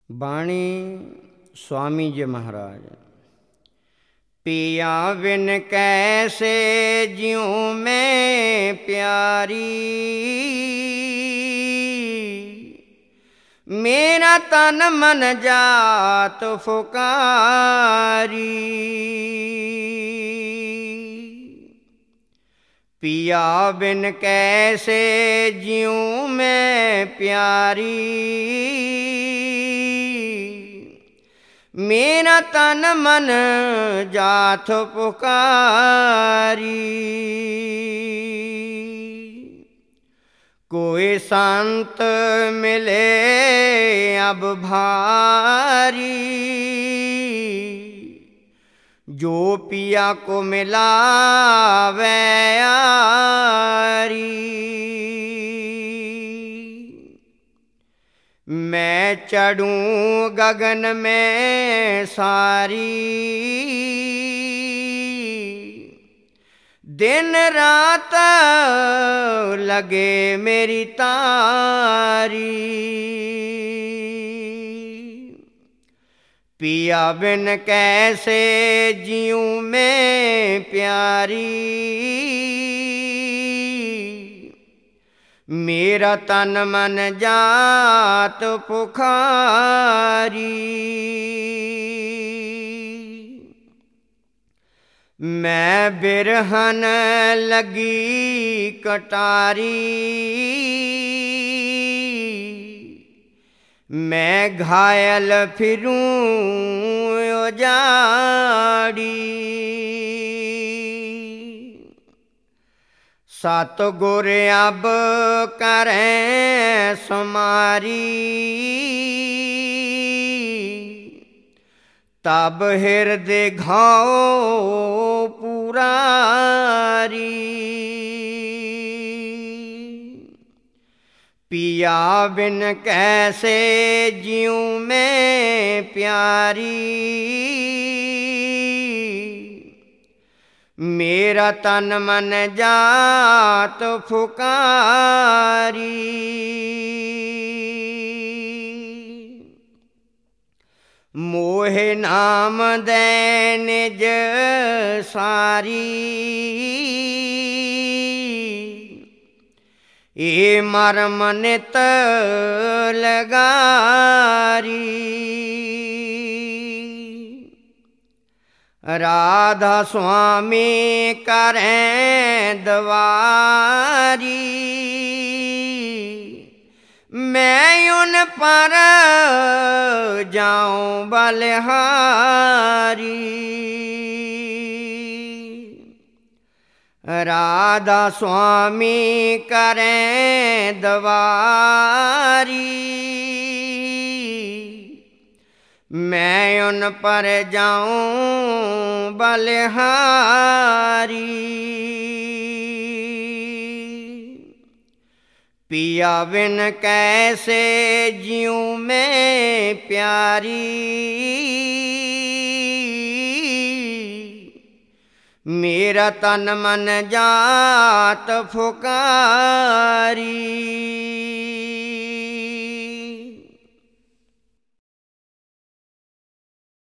बाणी स्वामी जी महाराज। पिया बिन कैसे ज्यूं मैं प्यारी, मेरा तन मन जात फुकारी। पिया बिन कैसे ज्यूं मैं प्यारी, मेरा तन मन जात पुकारी। कोई संत मिले अब भारी, जो पिया को मिलावे यारी। मैं चढ़ूं गगन में सारी, दिन रात लगे मेरी तारी। पिया बिन कैसे जीऊं मैं प्यारी, मेरा तन मन जात पुकारी। मैं बिरहन लगी कटारी, मैं घायल फिरूं उजाड़ी। सतगुर अब करें सुमारी, तब हृदय घाव पुरारी। पिया बिन कैसे जीऊं मैं प्यारी, मेरा तन मन जात फुकारी। मोहे नाम दे निज सारी, ये मर्म नित लगारी। राधा स्वामी करें दवारी, मैं उन पर जाऊं बलिहारी। राधा स्वामी करें दवारी, मैं उन पर जाऊं बलिहारी। पिया बिन कैसे जीऊं मैं प्यारी, मेरा तन मन जात फुकारी।